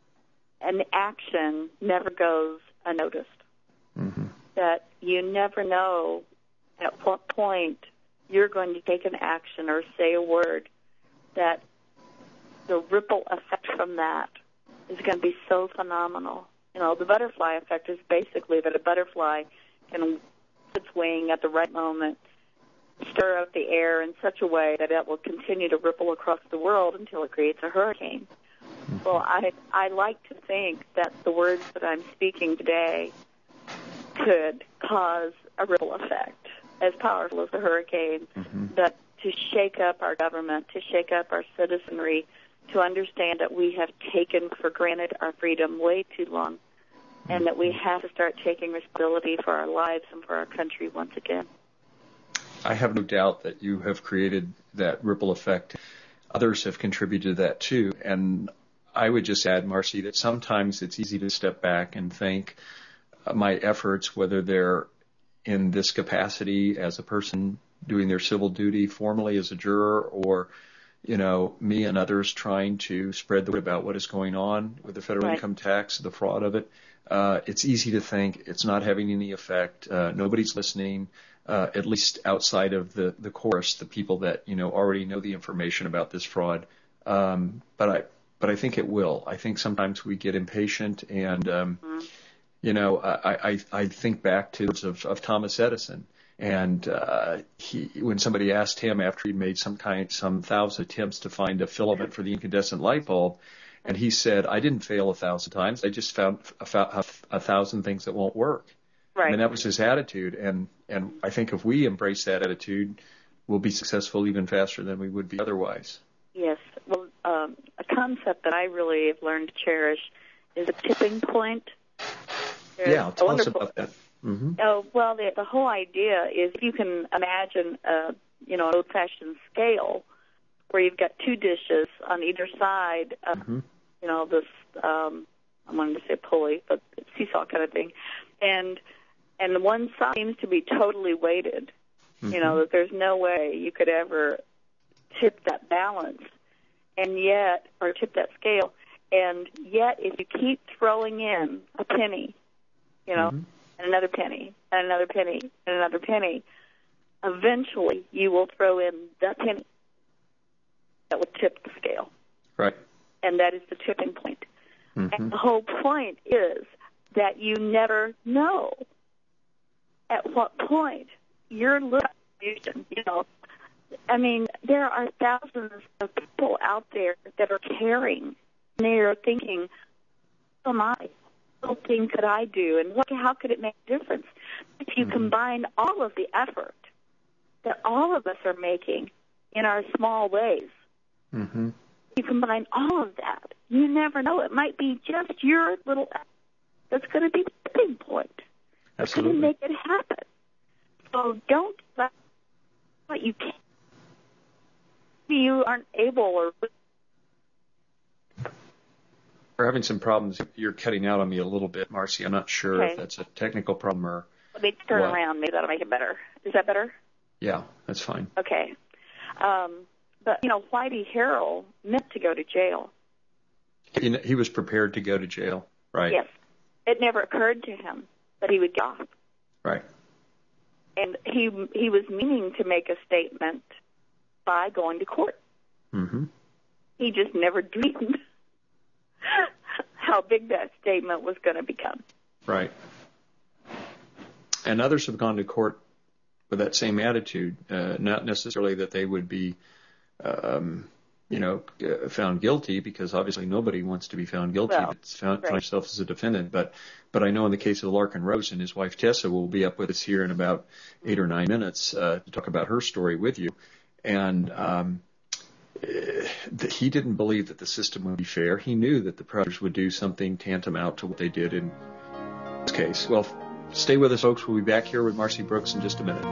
an action never goes unnoticed. Mm-hmm. That you never know at what point you're going to take an action or say a word, that the ripple effect from that is going to be so phenomenal. You know, the butterfly effect is basically that a butterfly can its wing at the right moment, stir up the air in such a way that it will continue to ripple across the world until it creates a hurricane. Well, I I like to think that the words that I'm speaking today could cause a ripple effect as powerful as a hurricane, mm-hmm. that to shake up our government, to shake up our citizenry, to understand that we have taken for granted our freedom way too long, mm-hmm. and that we have to start taking responsibility for our lives and for our country once again. I have no doubt that you have created that ripple effect. Others have contributed to that too. And I would just add, Marcy, that sometimes it's easy to step back and think uh, my efforts, whether they're in this capacity as a person doing their civil duty formally as a juror, or, you know, me and others trying to spread the word about what is going on with the federal right. income tax, the fraud of it. Uh, it's easy to think it's not having any effect. Uh, nobody's listening, uh, at least outside of the, the chorus, the people that, you know, already know the information about this fraud. Um, but I, but I think it will. I think sometimes we get impatient and, um, mm-hmm. you know, I, I, I think back to words of, of Thomas Edison. And, uh, he, when somebody asked him after he made some kind, some thousand attempts to find a filament for the incandescent light bulb, and he said, I didn't fail a thousand times. I just found a, a, a thousand things that won't work. Right. I mean, that was his attitude. And, and I think if we embrace that attitude, we'll be successful even faster than we would be otherwise. Yes. Well, um, a concept that I really have learned to cherish is a tipping point. There's yeah, tell us about that. Mm-hmm. Oh, well, the, the whole idea is you can imagine, a, you know, an old-fashioned scale where you've got two dishes on either side of, mm-hmm. you know, this, um, I wanted to say pulley, but seesaw kind of thing. And and one side seems to be totally weighted, mm-hmm. you know, that there's no way you could ever tip that balance, and yet, or tip that scale, and yet if you keep throwing in a penny, you know, mm-hmm. and another penny, and another penny, and another penny, eventually you will throw in that penny that will tip the scale. Right. And that is the tipping point. Mm-hmm. And the whole point is that you never know at what point your little contribution, you know, I mean, there are thousands of people out there that are caring, and they are thinking, what am I? What thing could I do, and what, how could it make a difference? If you mm-hmm. combine all of the effort that all of us are making in our small ways, mm-hmm. you combine all of that, you never know. It might be just your little effort that's going to be the tipping point. That's going to make it happen. So don't let what you can't. You aren't able or. We're having some problems. You're cutting out on me a little bit, Marcy. I'm not sure okay. if that's a technical problem or. Let me turn what. around. Maybe that'll make it better. Is that better? Yeah, that's fine. Okay. Um, but, you know, Whitey Harrell meant to go to jail. He, he was prepared to go to jail, right? Yes. It never occurred to him that he would get off. Right. And he he was meaning to make a statement by going to court. Mm-hmm. He just never dreamed how big that statement was going to become. Right. and others have gone to court with that same attitude, uh, not necessarily that they would be, um, you know, uh, found guilty, because obviously nobody wants to be found guilty Well, that's found, right. found himself as a defendant. But, but I know in the case of Larkin Rose and his wife Tessa will be up with us here in about eight or nine minutes uh, to talk about her story with you. And um, he didn't believe that the system would be fair. He knew that the brothers would do something tantamount to what they did in this case. Well, stay with us, folks. We'll be back here with Marcy Brooks in just a minute.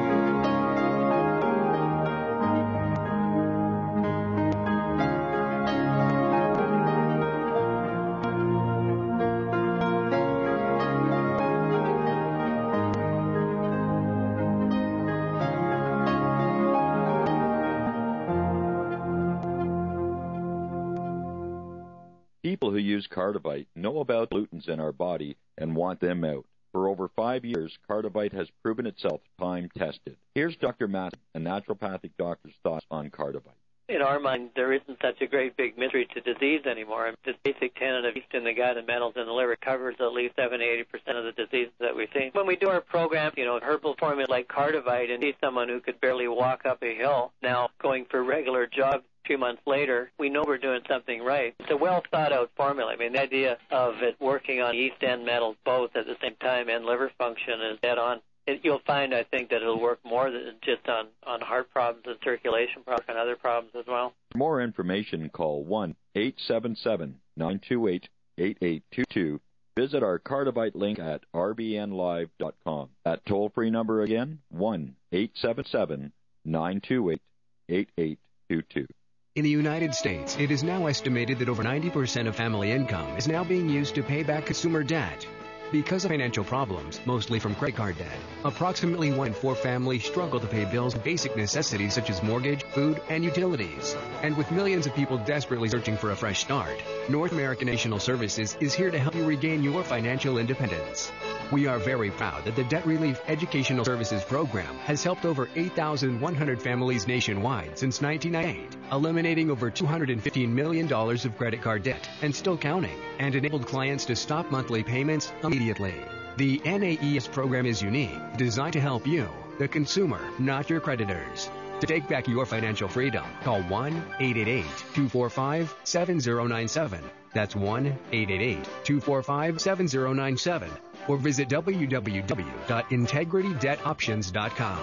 People who use Cardivite know about pollutants in our body and want them out. For over five years, Cardivite has proven itself time-tested. Here's Doctor Matt, a naturopathic doctor's thoughts on Cardivite. In our mind, there isn't such a great big mystery to disease anymore. The basic tenet of yeast in the gut and metals in the liver covers at least seventy to eighty percent of the diseases that we see. When we do our program, you know, herbal formula like Cardivite, and see someone who could barely walk up a hill now going for regular jogs a few months later, we know we're doing something right. It's a well-thought-out formula. I mean, the idea of it working on yeast and metals both at the same time and liver function is dead on. It, you'll find, I think, that it'll work more than just on, on heart problems and circulation problems and other problems as well. For more information, call one eight seven seven, nine two eight, eight eight two two. Visit our Cardivite link at r b n live dot com. That toll-free number again, one eight seven seven, nine two eight, eight eight two two. In the United States, it is now estimated that over ninety percent of family income is now being used to pay back consumer debt. Because of financial problems, mostly from credit card debt, approximately one in four families struggle to pay bills and basic necessities such as mortgage, food, and utilities. And with millions of people desperately searching for a fresh start, North American National Services is here to help you regain your financial independence. We are very proud that the Debt Relief Educational Services Program has helped over eight thousand one hundred families nationwide since nineteen ninety-eight, eliminating over two hundred fifteen million dollars of credit card debt and still counting, and enabled clients to stop monthly payments immediately. The N A E S program is unique, designed to help you, the consumer, not your creditors. To take back your financial freedom, call one eight eight eight, two four five, seven zero nine seven. That's one eight eight eight, two four five, seven zero nine seven. Or visit w w w dot integrity debt options dot com.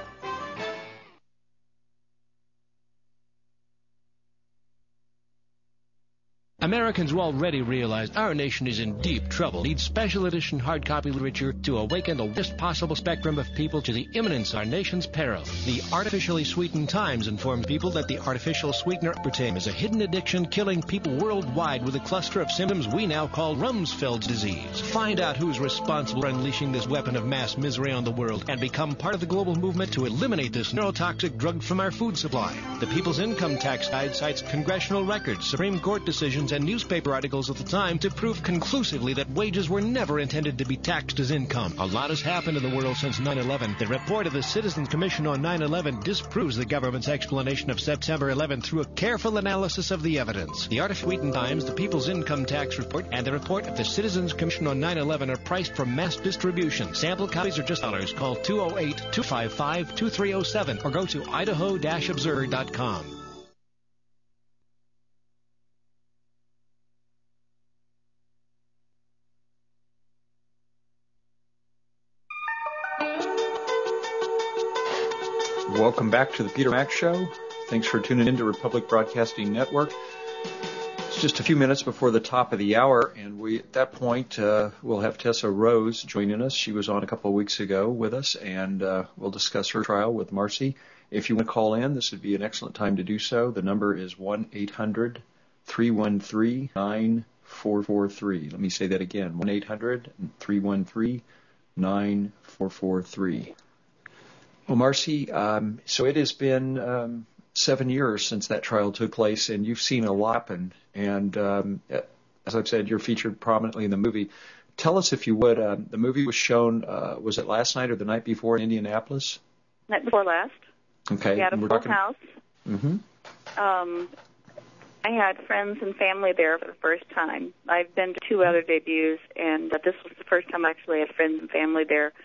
Americans will already realize our nation is in deep trouble, needs special edition hard copy literature to awaken the widest possible spectrum of people to the imminence of our nation's peril. The Artificially Sweetened Times informs people that the artificial sweetener aspartame is a hidden addiction killing people worldwide with a cluster of symptoms we now call Rumsfeld's disease. Find out who's responsible for unleashing this weapon of mass misery on the world and become part of the global movement to eliminate this neurotoxic drug from our food supply. The People's Income Tax Guide cites congressional records, Supreme Court decisions, and newspaper articles at the time to prove conclusively that wages were never intended to be taxed as income. A lot has happened in the world since nine eleven. The report of the Citizens Commission on nine eleven disproves the government's explanation of September eleventh through a careful analysis of the evidence. The Artificially Sweetened Times, the People's Income Tax Report, and the report of the Citizens Commission on nine eleven are priced for mass distribution. Sample copies are just dollars. Call two oh eight, two five five, two three oh seven or go to idaho dash observer dot com. Welcome back to the Peter Mack Show. Thanks for tuning in to Republic Broadcasting Network. It's just a few minutes before the top of the hour, and we at that point uh, we'll have Tessa Rose joining us. She was on a couple of weeks ago with us, and uh, we'll discuss her trial with Marcy. If you want to call in, this would be an excellent time to do so. The number is one eight hundred, three one three, nine four four three. Let me say that again, one eight hundred, three one three, nine four four three. Well, Marcy, um, so it has been um, seven years since that trial took place, and you've seen a lot happen. And um, as I've said, you're featured prominently in the movie. Tell us, if you would, um, the movie was shown, uh, was it last night or the night before in Indianapolis? Night before last. Okay. We had a We're full talking... house. Mm-hmm. Um, I had friends and family there for the first time. I've been to two other debuts, and uh, this was the first time I actually had friends and family there.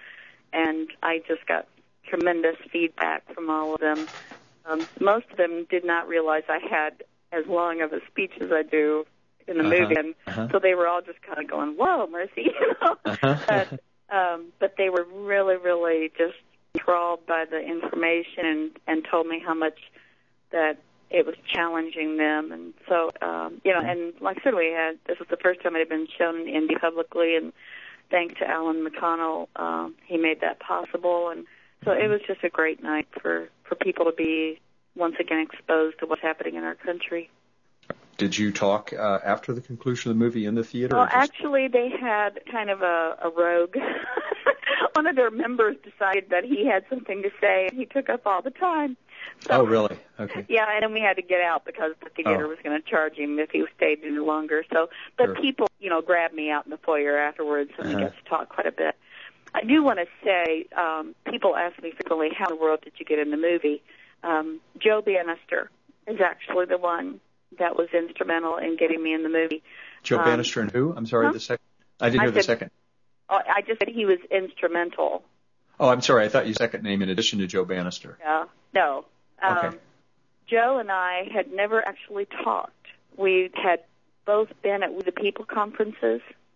and I just got tremendous feedback from all of them. Um, most of them did not realize I had as long of a speech as I do in the uh-huh. movie, and uh-huh. so they were all just kind of going, "Whoa, Mercy!" you know. Uh-huh. but, um, but they were really, really just enthralled by the information and, and told me how much that it was challenging them. And so, um, you know, and like I said, we had, this was the first time it had been shown in Indy publicly, and thanks to Alan McConnell, um, he made that possible. And so it was just a great night for, for people to be once again exposed to what's happening in our country. Did you talk uh, after the conclusion of the movie in the theater? Well, just... actually, they had kind of a, a rogue. One of their members decided that he had something to say, and he took up all the time. So, oh, really? Okay. Yeah, and then we had to get out because the theater oh. was going to charge him if he stayed any longer. So, but sure. people, you know, grabbed me out in the foyer afterwards, and uh-huh. we got to talk quite a bit. I do want to say, um, people ask me frequently, how in the world did you get in the movie? Um, Joe Bannister is actually the one that was instrumental in getting me in the movie. Joe um, Bannister and who? I'm sorry, huh? the second. I didn't I hear the said, second. Oh, I just said he was instrumental. Oh, I'm sorry. I thought you second name in addition to Joe Bannister. Yeah, no. Um, okay. Joe and I had never actually talked. We had both been at We the People conferences